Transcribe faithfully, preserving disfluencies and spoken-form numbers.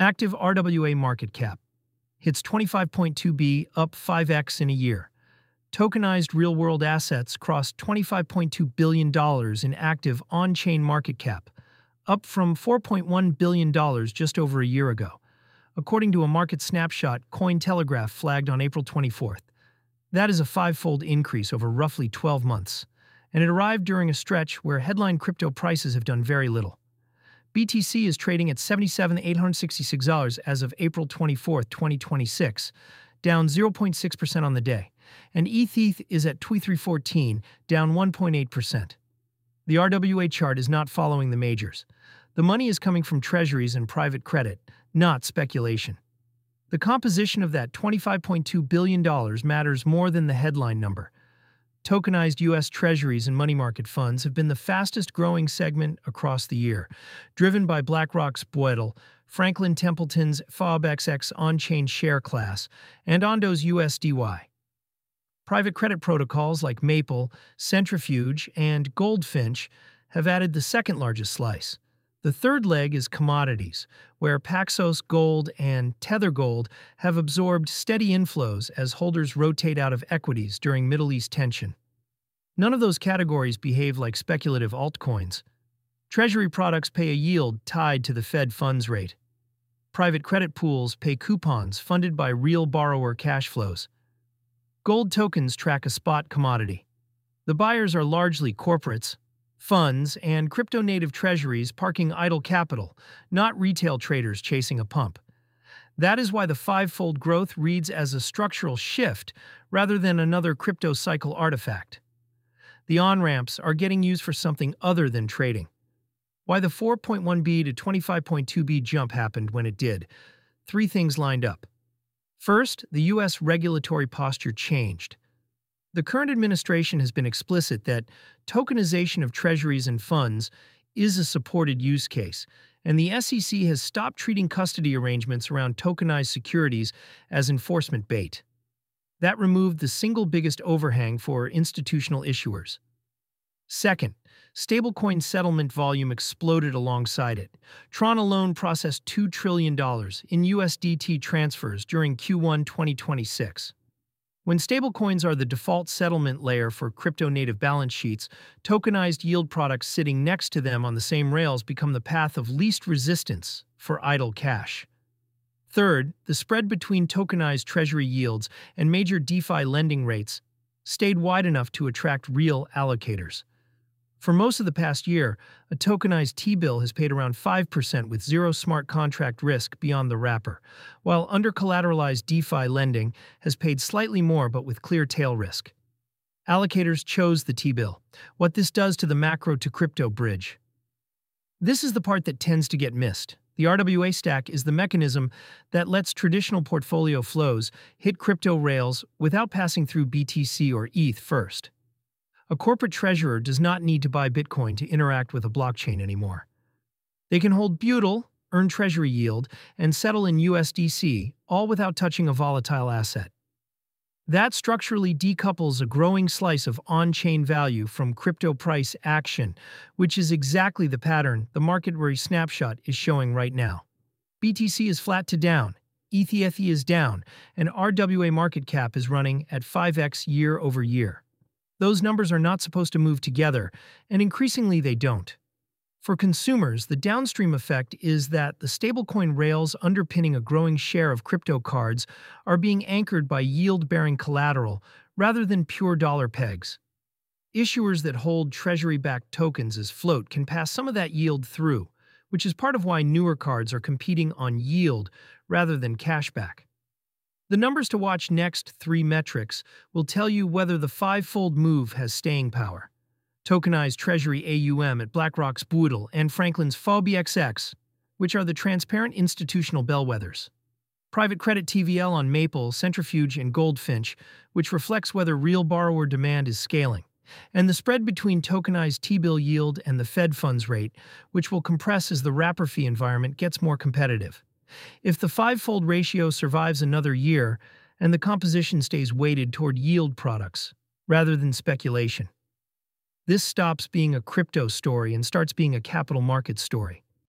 Active R W A market cap hits twenty-five point two billion dollars, up five x in a year. Tokenized real-world assets crossed twenty-five point two billion dollars in active on-chain market cap, up from four point one billion dollars just over a year ago, according to a market snapshot Cointelegraph flagged on April twenty-fourth. That is a five-fold increase over roughly twelve months, and it arrived during a stretch where headline crypto prices have done very little. B T C is trading at seventy-seven thousand eight hundred sixty-six dollars as of April twenty-fourth, twenty twenty-six, down zero point six percent on the day, and E T H is at twenty-three fourteen, down one point eight percent. The R W A chart is not following the majors. The money is coming from treasuries and private credit, not speculation. The composition of that twenty-five point two billion dollars matters more than the headline number. Tokenized U S treasuries and money market funds have been the fastest-growing segment across the year, driven by BlackRock's B U I D L, Franklin Templeton's F O B X X on-chain share class, and Ondo's U S D Y. Private credit protocols like Maple, Centrifuge, and Goldfinch have added the second-largest slice. The third leg is commodities, where Paxos Gold and Tether Gold have absorbed steady inflows as holders rotate out of equities during Middle East tension. None of those categories behave like speculative altcoins. Treasury products pay a yield tied to the Fed funds rate. Private credit pools pay coupons funded by real borrower cash flows. Gold tokens track a spot commodity. The buyers are largely corporates, funds, and crypto-native treasuries parking idle capital, not retail traders chasing a pump. That is why the five-fold growth reads as a structural shift rather than another crypto cycle artifact. The on-ramps are getting used for something other than trading. Why the four point one billion dollars to twenty-five point two billion dollars jump happened when it did. Three things lined up. First, the U S regulatory posture changed. The current administration has been explicit that tokenization of treasuries and funds is a supported use case, and the S E C has stopped treating custody arrangements around tokenized securities as enforcement bait. That removed the single biggest overhang for institutional issuers. Second, stablecoin settlement volume exploded alongside it. Tron alone processed two trillion dollars in U S D T transfers during Q one twenty twenty-six. When stablecoins are the default settlement layer for crypto-native balance sheets, tokenized yield products sitting next to them on the same rails become the path of least resistance for idle cash. Third, the spread between tokenized treasury yields and major DeFi lending rates stayed wide enough to attract real allocators. For most of the past year, a tokenized T-bill has paid around five percent with zero smart contract risk beyond the wrapper, while under-collateralized DeFi lending has paid slightly more but with clear tail risk. Allocators chose the T-bill. What this does to the macro-to-crypto bridge. This is the part that tends to get missed. The R W A stack is the mechanism that lets traditional portfolio flows hit crypto rails without passing through B T C or E T H first. A corporate treasurer does not need to buy Bitcoin to interact with a blockchain anymore. They can hold B U D L, earn treasury yield, and settle in U S D C, all without touching a volatile asset. That structurally decouples a growing slice of on-chain value from crypto price action, which is exactly the pattern the market-worry snapshot is showing right now. B T C is flat to down, E T H is down, and R W A market cap is running at five x year over year. Those numbers are not supposed to move together, and increasingly they don't. For consumers, the downstream effect is that the stablecoin rails underpinning a growing share of crypto cards are being anchored by yield-bearing collateral rather than pure dollar pegs. Issuers that hold treasury-backed tokens as float can pass some of that yield through, which is part of why newer cards are competing on yield rather than cashback. The numbers to watch next, three metrics, will tell you whether the five-fold move has staying power. Tokenized Treasury A U M at BlackRock's B U I D L and Franklin's F O B X X, which are the transparent institutional bellwethers. Private credit T V L on Maple, Centrifuge, and Goldfinch, which reflects whether real borrower demand is scaling. And the spread between tokenized T-bill yield and the Fed funds rate, which will compress as the wrapper fee environment gets more competitive. If the five-fold ratio survives another year and the composition stays weighted toward yield products rather than speculation, this stops being a crypto story and starts being a capital market story.